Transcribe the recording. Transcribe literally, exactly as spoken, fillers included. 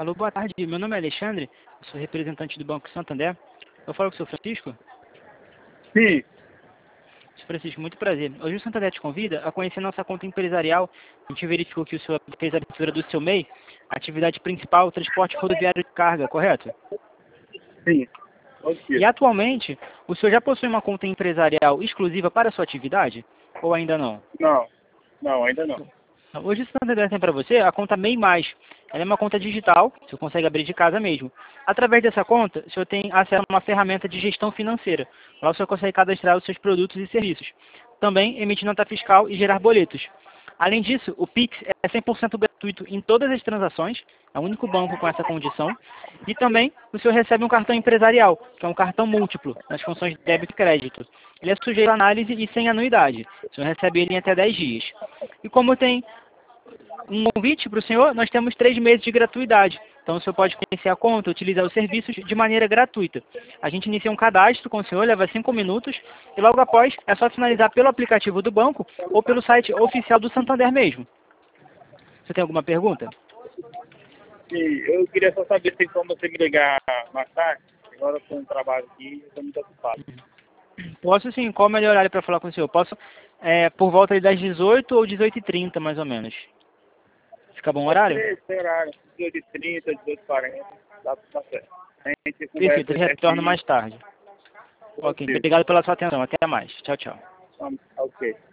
Alô, boa tarde. Meu nome é Alexandre, eu sou representante do Banco Santander. Eu falo com o senhor Francisco? Sim. Senhor Francisco, muito prazer. Hoje o Santander te convida a conhecer nossa conta empresarial. A gente verificou que o senhor fez a abertura do seu M E I, atividade principal, transporte rodoviário de carga, correto? Sim. E atualmente, o senhor já possui uma conta empresarial exclusiva para a sua atividade? Ou ainda não? Não. Não, ainda não. Hoje o Santander tem para você a conta M E I Mais. Ela é uma conta digital, o senhor consegue abrir de casa mesmo. Através dessa conta, o senhor tem acesso a uma ferramenta de gestão financeira. Lá o senhor consegue cadastrar os seus produtos e serviços. Também emitir nota fiscal e gerar boletos. Além disso, o Pix é cem por cento gratuito em todas as transações, é o único banco com essa condição. E também o senhor recebe um cartão empresarial, que é um cartão múltiplo, nas funções de débito e crédito. Ele é sujeito à análise e sem anuidade. O senhor recebe ele em até dez dias. E como tem um convite para o senhor, nós temos três meses de gratuidade. Então o senhor pode conhecer a conta, utilizar os serviços de maneira gratuita. A gente inicia um cadastro com o senhor, leva cinco minutos, e logo após é só finalizar pelo aplicativo do banco ou pelo site oficial do Santander mesmo. Você tem alguma pergunta? Sim, eu queria só saber se como você me ligar mais tarde. Agora eu estou no trabalho aqui e estou muito ocupado. Posso sim, qual é o melhor horário para falar com o senhor? Posso é, por volta das dezoito ou dezoito e trinta, mais ou menos. Fica bom o horário? Esse horário, dezoito e trinta, dezoito e quarenta, dá para certo. A gente Perfeito, conversa eu retorno aqui. mais tarde. Ok, obrigado pela sua atenção. Até mais. Tchau, tchau. Ok.